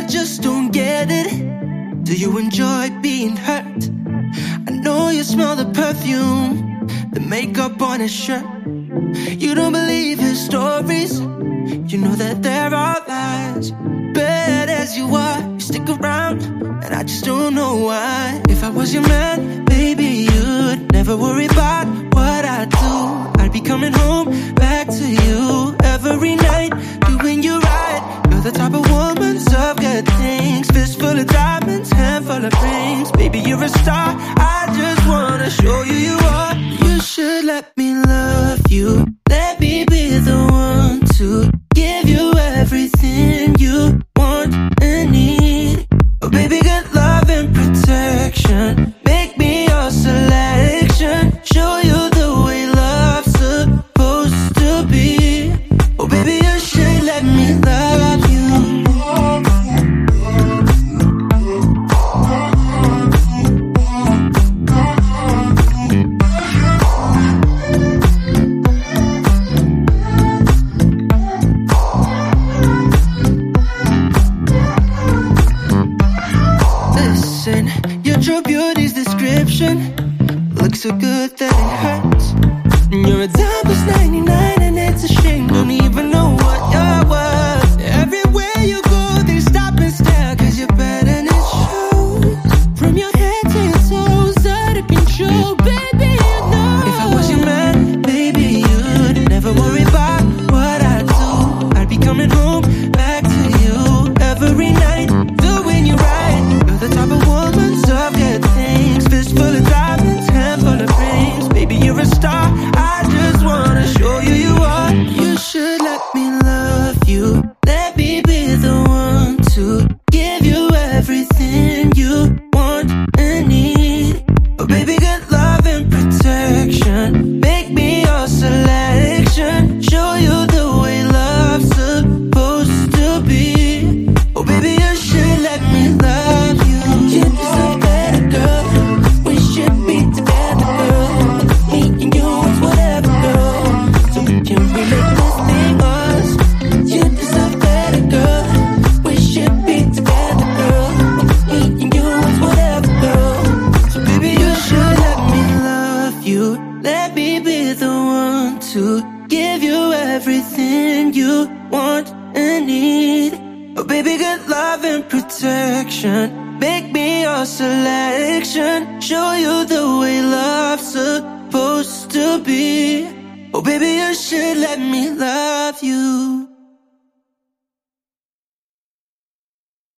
just don't get it. Do you enjoy being hurt? I know you smell the perfume, the makeup on his shirt. You don't believe his stories, you know that there are lies. Bad as you are, you stick around, and I just don't know why. If I was your man, baby, you'd never worry about what I do. I'd be coming home back to you every night, doing you right. You're the type of woman, serve good things, fist full of diamonds, handful of rings. Baby, you're a star, I just wanna show you you are. You should let me love you, let me be the one to give you everything you want and need. Oh baby, good love and protection, make me your selection, show you the way love's supposed to be. Oh baby, you should let me love you. Your true beauty's description looks so good that it hurts. You're a dime plus 99 and it's a shame, don't even know what you're worth. Everywhere you go they stop and stare, cause you're better than it shows. From your head to your toes, out of control, baby, you know. If I was your man, baby, you'd never worry about what I do. I'd be coming home back to you every night, doing you right. You're the type of woman, serve good things, fist full of diamonds, handful of rings. Baby, you're a star, I just wanna show you you are. You should let me love you, let me be the one to give you everything you want and need. Oh baby, good love and protection, make me your selection, show you the way love's supposed to be. Oh baby, you should let me love you. You deserve better, girl, we should be together, girl. Me and you is whatever, girl, so we can remake this thing us. You deserve better, girl, we should be together, girl. Me and you is whatever, girl, so baby, you should let me love you, let me be the one to give you everything you want and need. Oh baby, good love and protection, make me your selection, show you the way love's supposed to be. Oh baby, you should let me love you.